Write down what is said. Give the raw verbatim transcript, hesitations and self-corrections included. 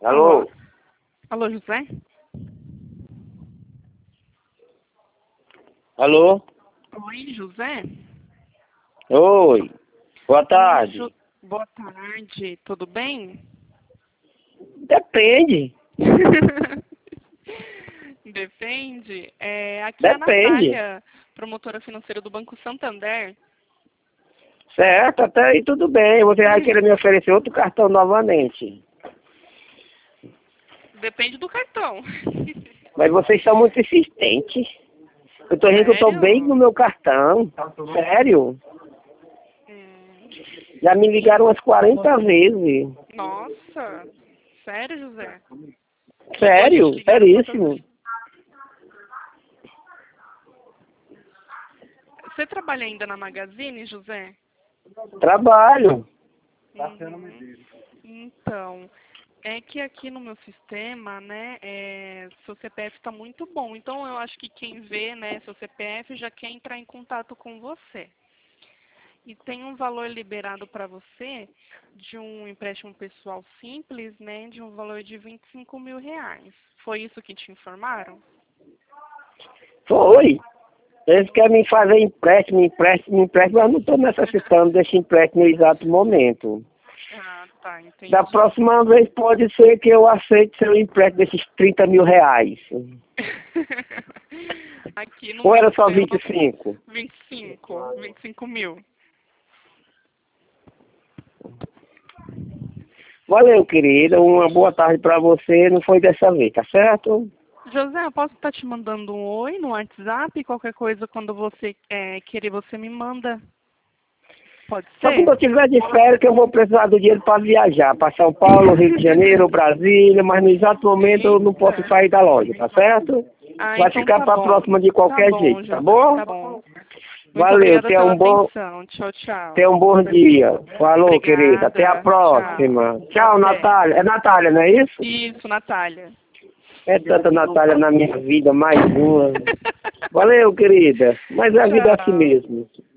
Alô? Alô, José? Alô? Oi, José? Oi. Boa Oi, tarde. Ju... Boa tarde, tudo bem? Depende. Depende. É, aqui é a Depende. Natália, promotora financeira do Banco Santander. Certo, até aí tudo bem. Você vai querer me oferecer outro cartão novamente. Depende do cartão. Mas vocês são muito insistentes. Eu tô rindo que eu tô bem no meu cartão. Sério? Hum, Já me ligaram umas quarenta vezes. Nossa, sério, José? Sério? Hoje ligaram quantas Seríssimo. vezes? Você trabalha ainda na Magazine, José? Trabalho. Uhum. Então, é que aqui no meu sistema, né, é, seu C P F está muito bom. Então, eu acho que quem vê, né, seu C P F já quer entrar em contato com você. E tem um valor liberado para você de um empréstimo pessoal simples, né, de um valor de vinte e cinco mil reais. Foi isso que te informaram? Foi. Eles querem me fazer empréstimo, empréstimo, empréstimo, mas eu não estou necessitando desse empréstimo no exato momento. Ah, tá, entendi. Da próxima vez pode ser que eu aceite seu empréstimo desses trinta mil reais. Aqui no Ou meu era só sistema, vinte e cinco? vinte e cinco, vinte e cinco mil. Valeu, querida. Uma boa tarde para você. Não foi dessa vez, tá certo? José, eu posso estar te mandando um oi no WhatsApp? Qualquer coisa, quando você é, querer, você me manda. Pode Só quando ser? eu tiver de férias que eu vou precisar do dinheiro para viajar. Para São Paulo, Rio de Janeiro, Brasília. Mas no exato momento eu não posso Eita. sair da loja, tá certo? Ah, Vai então ficar tá para a bom. próxima de Tá qualquer bom, jeito, tá José. bom? Tá bom. Muito Valeu. obrigada Tenha pela um bom... atenção. Tchau, tchau. Tenha um bom dia. Falou, querida. Até a Obrigada. próxima. Tchau. Tchau, Até. Natália. É Natália, não é isso? Isso, Natália. É tanta Natália na minha vida, mais uma. Valeu, querida. Mas a vida é assim Tchau. mesmo.